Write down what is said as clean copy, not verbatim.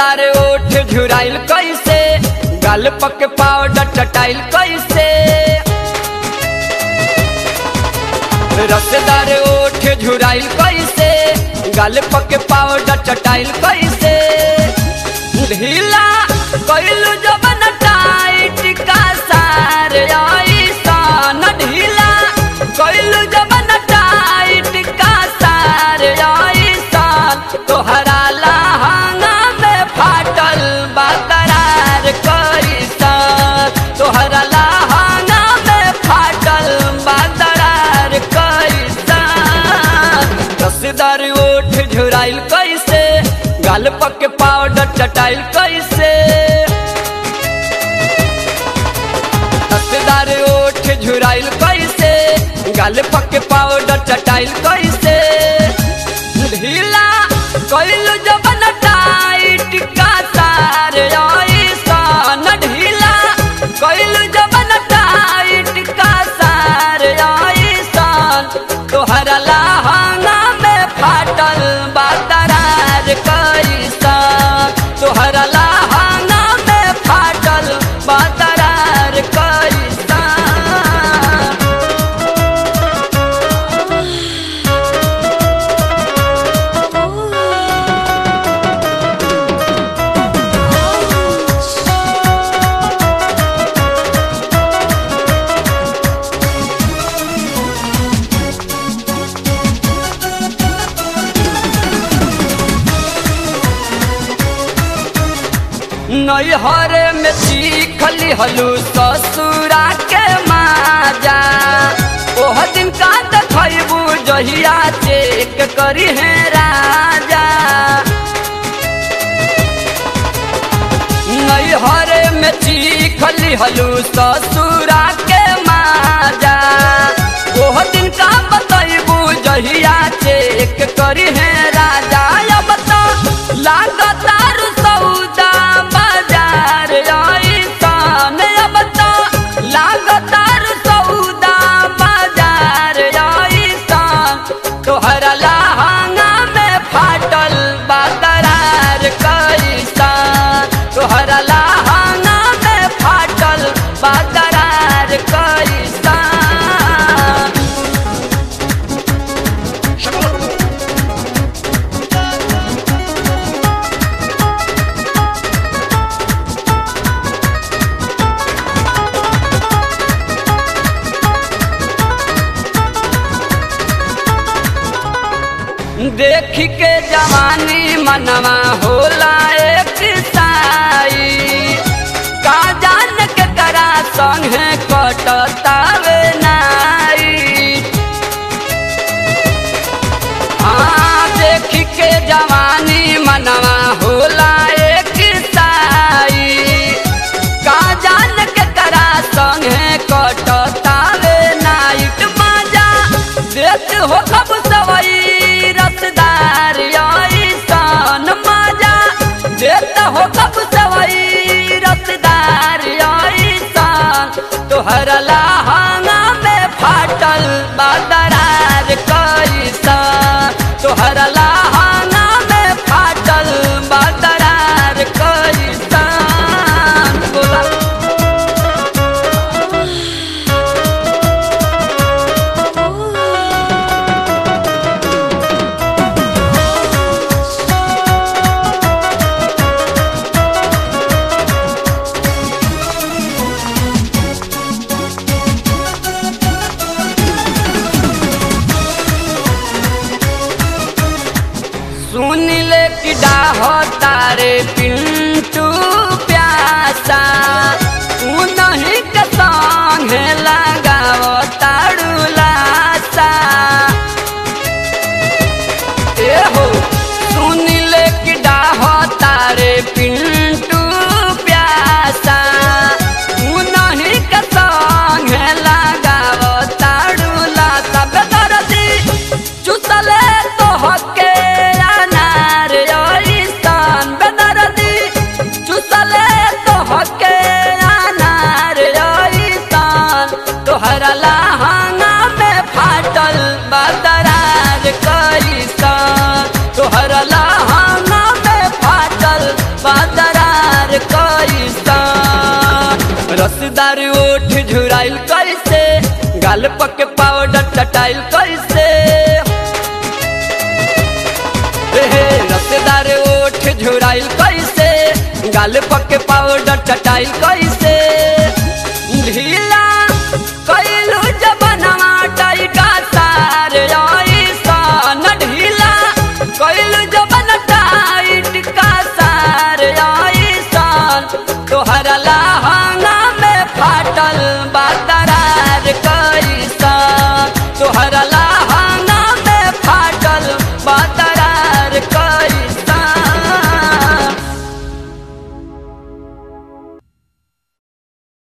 रसदार ओठ झुराइल कैसे, गाल पक पाउडर चटाइल कैसे। रसदार ओठ झुराइल कैसे, गाल पक पाउडर चटाइल कैसे। ढीला कैलू जबन टाइट का सार ऐसन, ढीला कैलू जबन टाइट का सार ऐसन। तोहरा लहंगा में फाटल बकरार कैसन, तोहरा लहंगा में फाटल बकरार कैसन। रसदार ओठ झुराइल कैसे, गाल पक पाउडर चटाइल कैसे। रसदार ओठ झुराइल कैसे, गाल पक पाउडर चटाइल कैसे। ढीला कैलू जबन टाइट का तार ऐसन, ढीला कैलू जबन टाइट का तार ऐसन। तोहरा लहंगा में फाटल बकरार कैसन, तोहरा लहंगा में फाटल बकरार कैसन। नैहर में सीखली हलू ससुरा के माजा, ओह दिन का देखबू जहिया चेक करी है राजा। नैहर में सीखली हलू ससुरा के माजा, ओह दिन का बतबू जहिया चेक करी है राजा। अब तो लागतार सौदा बाजार ऐसन, अब तो लागतार सौदा बाजार ऐसन। तोहरा लहंगा में फाटल बकरार कैसन, तोहरा लहंगा में फाटल बकरार कैसन। देख के जवानी मनवा होला एक साई, का जान के करा संगे कटतावे नाई। हाँ देख के जवानी मनवा होला एक साई, का जान के करा संगे कटतावे नाइट। मजा देत हो कब सवई रसदार ऐसन, मजा देत हो कब सवई रसदार ऐसन। तोहरा लहंगा में फाटल बकरार कैसन, तोहरा लहंगा में फाटल बकरार कैसन। बोला सुन ले कि डाह तारे पिंटू प्यासा, तू नहीं के संगे लगाव ताड़ू लासा। ए हो सुन ले कि डाह तारे पिंटू प्यासा, तू नहीं के संगे लगाव ताड़ू लासा। बेदर्दी चुसले तो हके तोहरा लहंगा में फाटल बकरार कैसन, तोहरा लहंगा में फाटल रसदार ओठ झुराइल कैसे, गाल पके पाउडर चटाइल कैसे। रसदार ओठ झुराइल कैसे, गाल पके पाउडर चटाइल कैसे। ढीला कैलू जबनवा टाइटा सार ऐसन, ढीला कैलू जबन टाइट का सार ऐसन। तोहरा लाहा